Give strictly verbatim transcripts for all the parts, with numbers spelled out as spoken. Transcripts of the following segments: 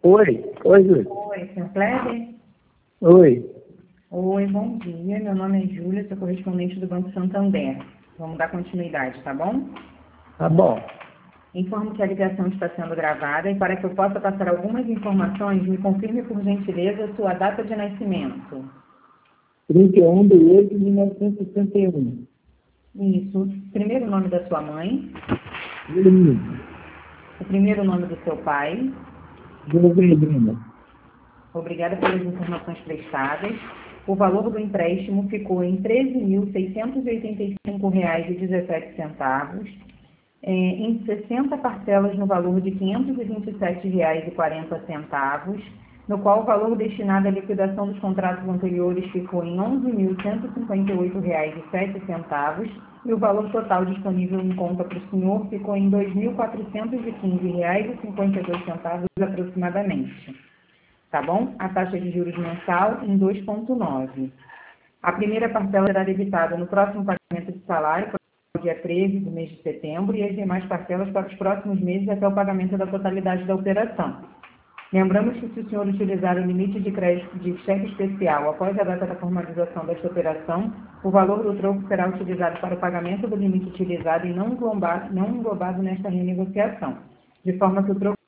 Oi, oi, Júlia. Oi, senhor Kleber? Oi. Oi, bom dia. Meu nome é Júlia, sou correspondente do Banco Santander. Vamos dar continuidade, tá bom? Tá bom. Informo que a ligação está sendo gravada e para que eu possa passar algumas informações, me confirme por gentileza a sua data de nascimento. trinta e um de oito de mil novecentos e sessenta e um. Isso. Primeiro nome da sua mãe, Julinho. o primeiro nome do seu pai. Governo. Obrigada pelas informações prestadas. O valor do empréstimo ficou em treze mil seiscentos e oitenta e cinco reais e dezessete centavos, é, em sessenta parcelas no valor de quinhentos e vinte e sete reais e quarenta centavos, no qual o valor destinado à liquidação dos contratos anteriores ficou em onze mil cento e cinquenta e oito reais e sete centavos e o valor total disponível em conta para o senhor ficou em dois mil quatrocentos e quinze reais e cinquenta e dois centavos aproximadamente. Tá bom? A taxa de juros mensal em dois vírgula nove. A primeira parcela será debitada no próximo pagamento de salário, para o dia treze do mês de setembro, e as demais parcelas para os próximos meses até o pagamento da totalidade da operação. Lembramos que se o senhor utilizar o limite de crédito de cheque especial após a data da formalização desta operação, o valor do troco será utilizado para o pagamento do limite utilizado e não englobado, não englobado nesta renegociação, de forma que o troco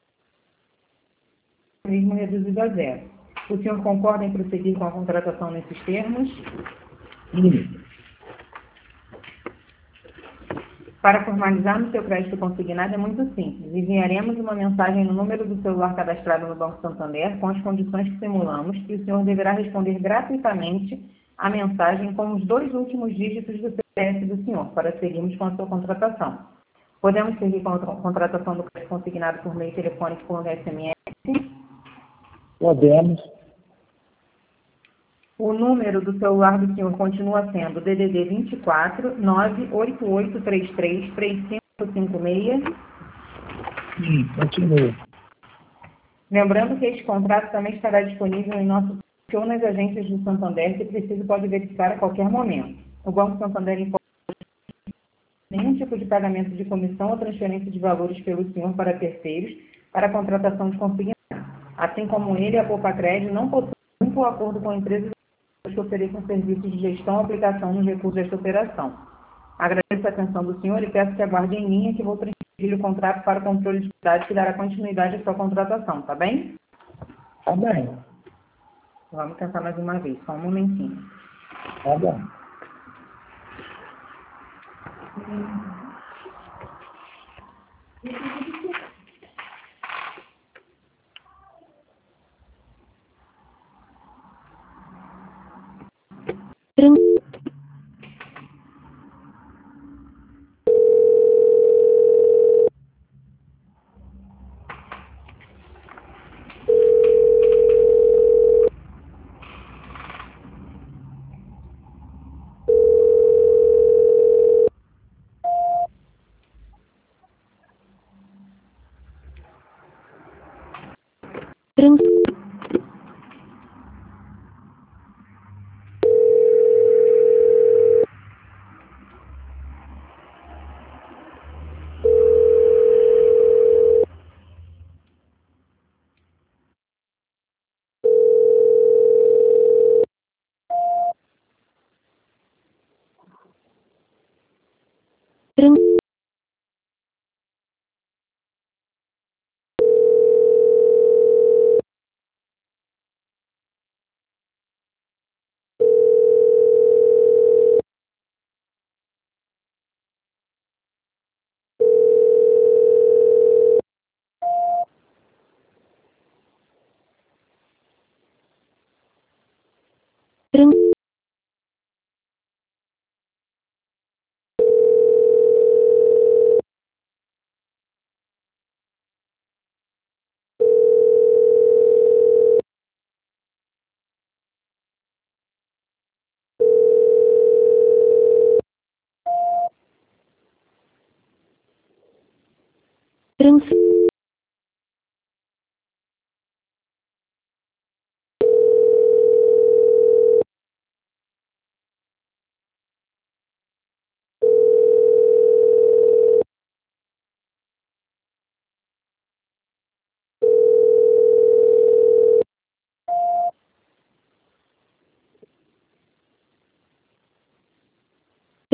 mesmo reduzido a zero. O senhor concorda em prosseguir com a contratação nesses termos? Sim. Para formalizar no seu crédito consignado é muito simples. Enviaremos uma mensagem no número do celular cadastrado no Banco Santander com as condições que simulamos e o senhor deverá responder gratuitamente a mensagem com os dois últimos dígitos do C P F do senhor para seguirmos com a sua contratação. Podemos seguir com a contratação do crédito consignado por meio telefônico ou S M S? Podemos. O número do celular do senhor continua sendo D D D vinte e quatro, nove oito oito três três, três cinco cinco seis. Sim, continua. Lembrando que este contrato também estará disponível em nosso site ou nas agências do Santander, que preciso pode verificar a qualquer momento. O Banco Santander informa nenhum tipo de pagamento de comissão ou transferência de valores pelo senhor para terceiros para a contratação de consignado. Assim como ele, a Poupa-Crédito não possui um acordo com a empresa que ofereçam serviços de gestão ou aplicação nos recursos desta operação. Agradeço a atenção do senhor e peço que aguarde em linha que vou transferir o contrato para o controle de qualidade que dará continuidade à sua contratação, tá bem? Tá bem. Vamos tentar mais uma vez, só um momentinho. Tá bom.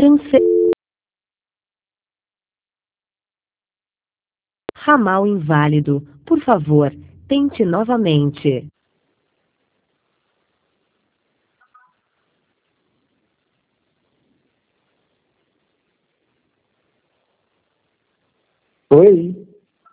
Transfer... Ramal inválido. Por favor, tente novamente. Oi.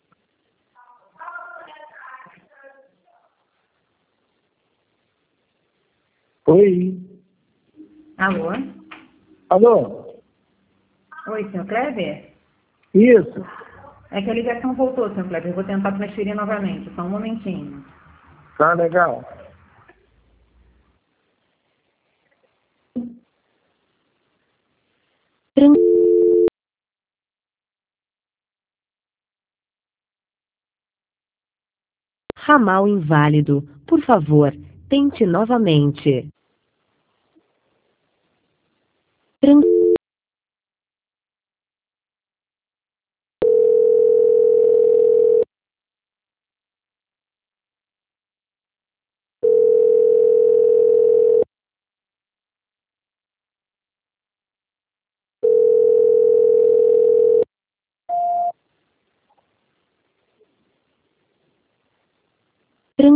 Oi. Alô? Alô? Oi, senhor Kleber? Isso. É que a ligação voltou, senhor Kleber. Eu vou tentar transferir novamente. Só um momentinho. Tá legal. Tran... Ramal inválido. Por favor, tente novamente. Tran... Tran...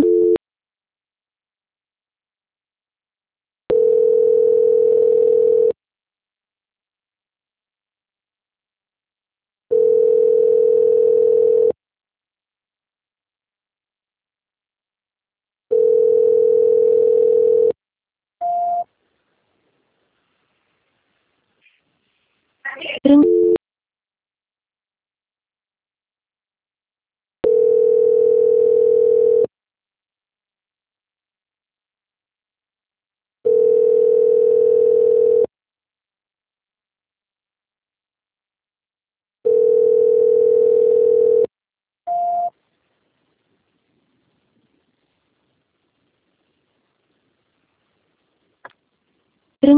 Tran... Tran...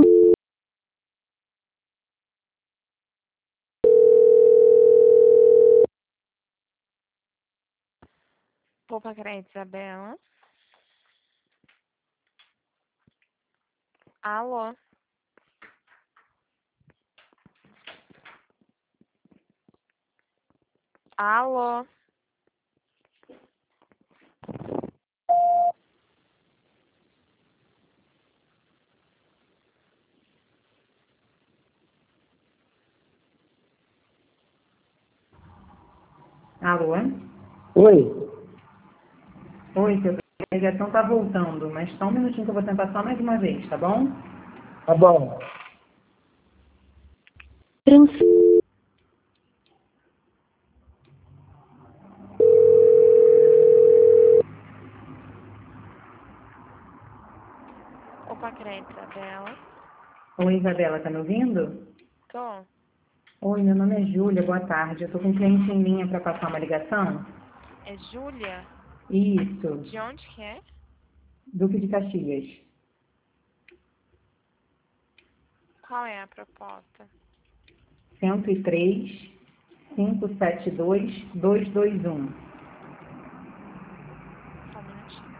Poupa Crédito, Isabela. Alô? Alô? Alô? Oi. Oi, senhor Kleber. A ligação tá voltando, mas só um minutinho que eu vou tentar só mais uma vez, tá bom? Tá bom. Trans... Poupa Crédito, Isabela. Oi, Isabela, tá me ouvindo? Tô. Oi, meu nome é Júlia, boa tarde. Eu tô com um cliente em linha para passar uma ligação. É Júlia? Isso, De onde que é? Duque de Caxias. Qual é a proposta? cento e três, quinhentos e setenta e dois, duzentos e vinte e um. Só um minutinho.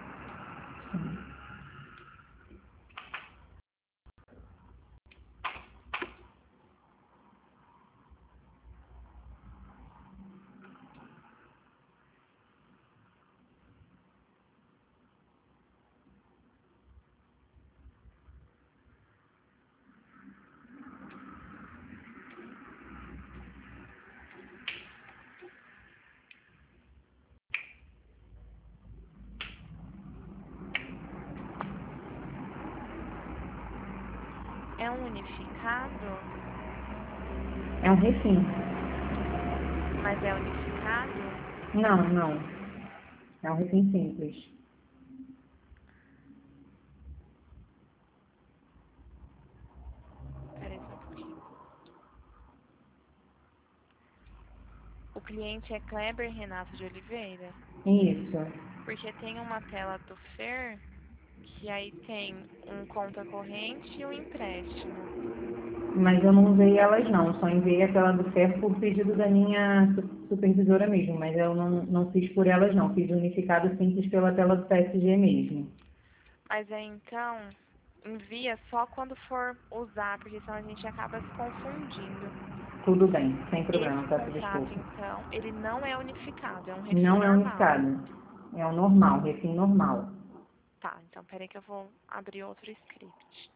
É um unificado? É um refim. Mas é unificado? Não, não. É um refim simples. Peraí só um pouquinho. O cliente é Kleber Renato de Oliveira? Isso. Porque tem uma tela do Fer que aí tem um conta corrente e um empréstimo. Mas eu não usei elas não, só enviei aquela do F E R por pedido da minha su- supervisora mesmo, mas eu não, não fiz por elas não, fiz unificado simples pela tela do P S G mesmo. Mas aí então, envia só quando for usar, porque senão a gente acaba se confundindo. Tudo bem, sem problema, Esse peço contrato, desculpa. então, ele não é unificado, é um refim Não é normal. unificado. É o normal, refim normal. Tá, então peraí que eu vou abrir outro script.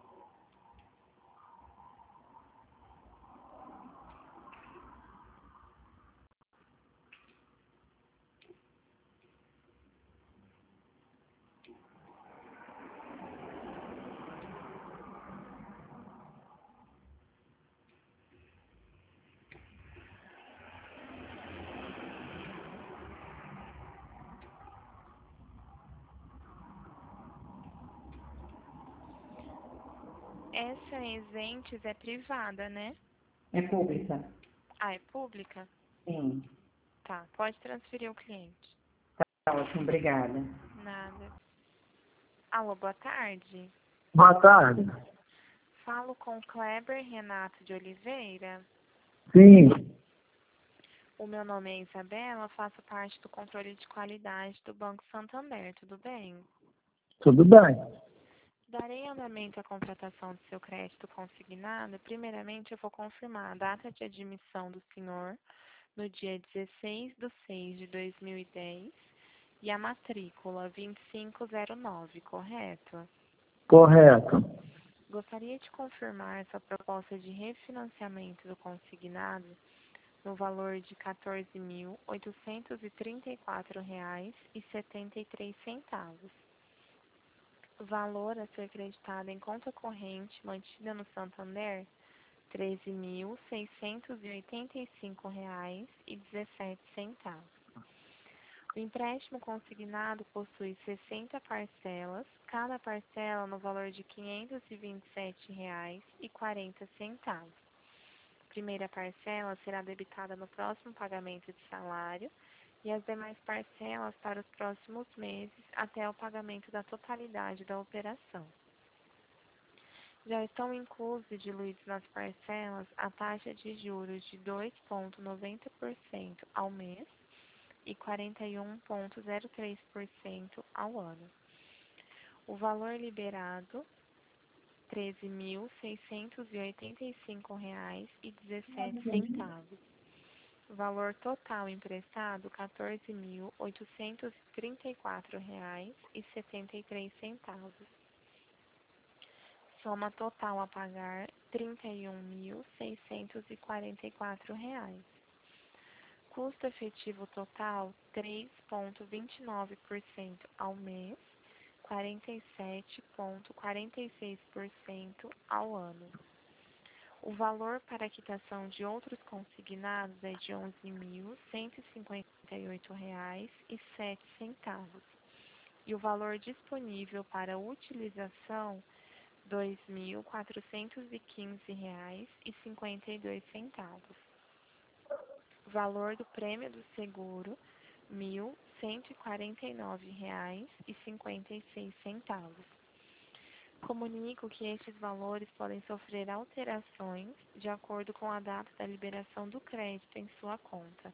Essa Exentes é privada, né? É pública? Ah, é pública? Sim. Tá, pode transferir o cliente. Tá ótimo, obrigada. Nada. Alô, boa tarde. Boa tarde. Falo com Kleber Renato de Oliveira. Sim, O meu nome é Isabela, faço parte do controle de qualidade do Banco Santander, tudo bem? tudo bem. Darei andamento à contratação do seu crédito consignado. Primeiramente, eu vou confirmar a data de admissão do senhor no dia dezesseis de seis de dois mil e dez e a matrícula vinte e cinco zero nove, correto? Correto. Gostaria de confirmar sua proposta de refinanciamento do consignado no valor de quatorze mil oitocentos e trinta e quatro reais e setenta e três centavos. Valor a ser creditado em conta corrente mantida no Santander, treze mil seiscentos e oitenta e cinco reais e dezessete centavos. O empréstimo consignado possui sessenta parcelas, cada parcela no valor de quinhentos e vinte e sete reais e quarenta centavos. A primeira parcela será debitada no próximo pagamento de salário e as demais parcelas para os próximos meses até o pagamento da totalidade da operação. Já estão inclusos e diluídos nas parcelas a taxa de juros de dois vírgula noventa por cento ao mês e quarenta e um vírgula zero três por cento ao ano. O valor liberado, treze mil seiscentos e oitenta e cinco reais e dezessete centavos. Valor total emprestado, quatorze mil oitocentos e trinta e quatro reais e setenta e três centavos. Soma total a pagar, trinta e um mil seiscentos e quarenta e quatro reais. Custo efetivo total, três vírgula vinte e nove por cento ao mês, quarenta e sete vírgula quarenta e seis por cento ao ano. O valor para a quitação de outros consignados é de onze mil cento e cinquenta e oito reais e sete centavos. E o valor disponível para utilização, dois mil quatrocentos e quinze reais e cinquenta e dois centavos. Valor do prêmio do seguro, mil cento e quarenta e nove reais e cinquenta e seis centavos. Comunico que estes valores podem sofrer alterações de acordo com a data da liberação do crédito em sua conta.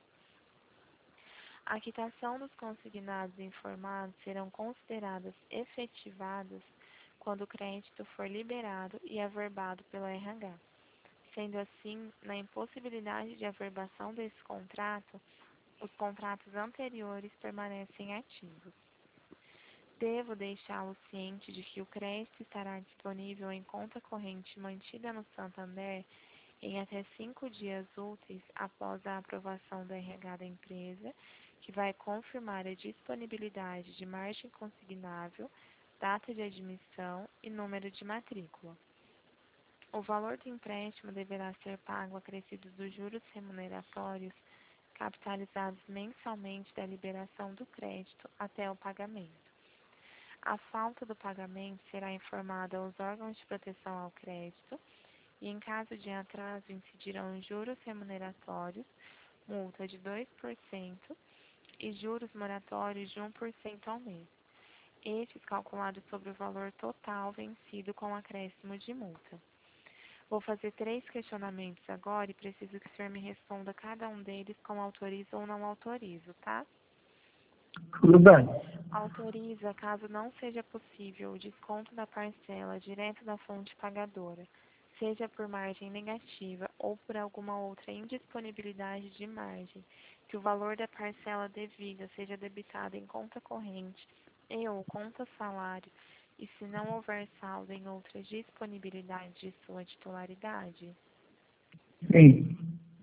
A quitação dos consignados informados serão consideradas efetivadas quando o crédito for liberado e averbado pela R H. Sendo assim, na impossibilidade de averbação desse contrato, os contratos anteriores permanecem ativos. Devo deixá-lo ciente de que o crédito estará disponível em conta corrente mantida no Santander em até cinco dias úteis após a aprovação do R H da empresa, que vai confirmar a disponibilidade de margem consignável, data de admissão e número de matrícula. O valor do empréstimo deverá ser pago acrescidos dos juros remuneratórios capitalizados mensalmente da liberação do crédito até o pagamento. A falta do pagamento será informada aos órgãos de proteção ao crédito e, em caso de atraso, incidirão juros remuneratórios, multa de dois por cento e juros moratórios de um por cento ao mês. Estes calculados sobre o valor total vencido com acréscimo de multa. Vou fazer três questionamentos agora e preciso que o senhor me responda cada um deles com autorizo ou não autorizo, tá? Tudo bem. Autoriza, caso não seja possível, o desconto da parcela direto da fonte pagadora, seja por margem negativa ou por alguma outra indisponibilidade de margem, que o valor da parcela devida seja debitado em conta corrente e ou conta salário, e se não houver saldo em outra disponibilidade de sua titularidade. Sim.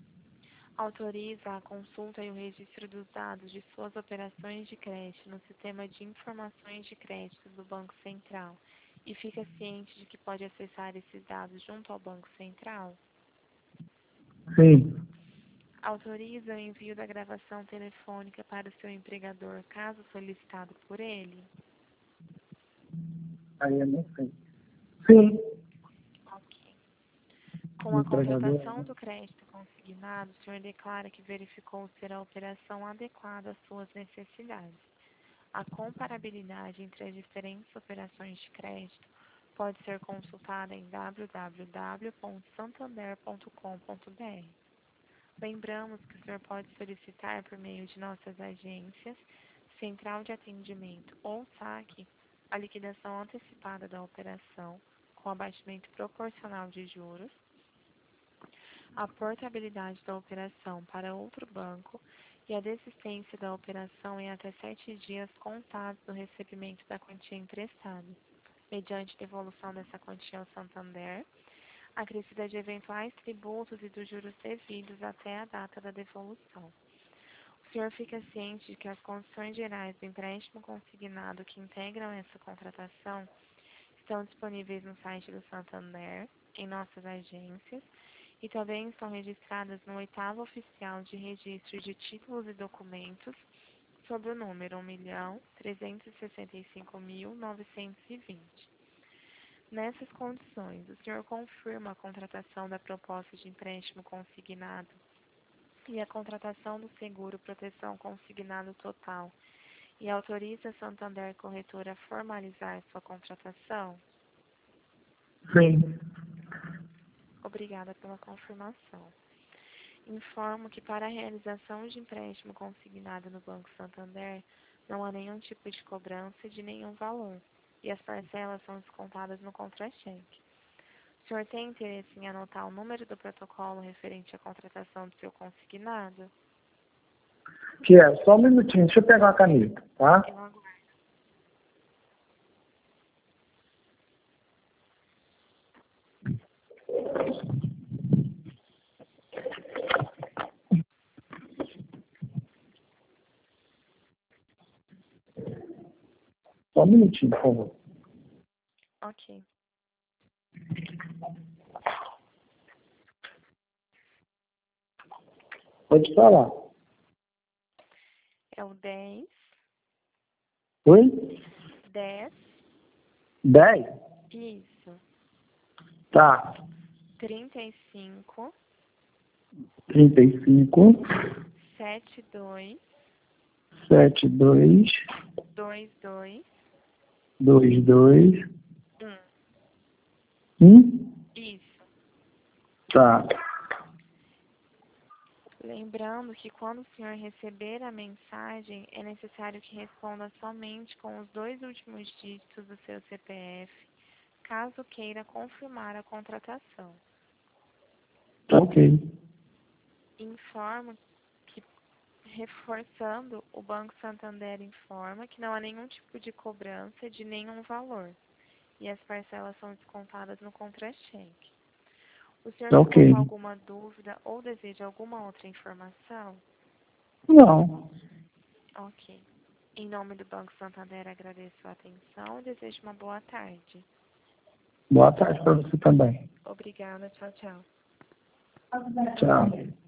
Autoriza a consulta e o registro dos dados de suas operações de crédito no sistema de informações de crédito do Banco Central e fica ciente de que pode acessar esses dados junto ao Banco Central. Sim. Autoriza o envio da gravação telefônica para o seu empregador, caso solicitado por ele. Aí eu não sei. Sim. Ok. Com a Empregador. contratação do crédito consignado, o senhor declara que verificou ser a operação adequada às suas necessidades. A comparabilidade entre as diferentes operações de crédito pode ser consultada em w w w ponto santander ponto com ponto b r. Lembramos que o senhor pode solicitar por meio de nossas agências, central de atendimento ou saque, a liquidação antecipada da operação com abatimento proporcional de juros, a portabilidade da operação para outro banco e a desistência da operação em até sete dias contados do recebimento da quantia emprestada, mediante devolução dessa quantia ao Santander, acrescida de eventuais tributos e dos juros devidos até a data da devolução. O senhor fica ciente de que as condições gerais do empréstimo consignado que integram essa contratação estão disponíveis no site do Santander, em nossas agências, e também estão registradas no oitavo oficial de registro de títulos e documentos, sob o número um milhão trezentos e sessenta e cinco mil novecentos e vinte. Nessas condições, o senhor confirma a contratação da proposta de empréstimo consignado e a contratação do seguro proteção consignado total e autoriza a Santander Corretora a formalizar sua contratação? Sim. Obrigada pela confirmação. Informo que para a realização de empréstimo consignado no Banco Santander não há nenhum tipo de cobrança de nenhum valor e as parcelas são descontadas no contra-cheque. O senhor tem interesse em anotar o número do protocolo referente à contratação do seu consignado? Que é, só um minutinho, deixa eu pegar a caneta, tá? Eu aguardo. Só um minutinho, por favor. Ok. Pode falar. É o dez, Oi? dez, Dez? isso, Tá. trinta e cinco, Trinta e cinco, setenta e dois, sete, dois, vinte e dois, dois, dois, um. um. Isso. Tá. Lembrando que quando o senhor receber a mensagem, é necessário que responda somente com os dois últimos dígitos do seu C P F, caso queira confirmar a contratação. Tá ok. Informo que, reforçando, o Banco Santander informa que não há nenhum tipo de cobrança de nenhum valor e as parcelas são descontadas no contra-cheque. O senhor Tá ficou ok. com alguma dúvida ou deseja alguma outra informação? Não. Ok. Em nome do Banco Santander, agradeço a atenção e desejo uma boa tarde. Boa tarde para você também. Obrigada. Tchau, tchau. Tchau.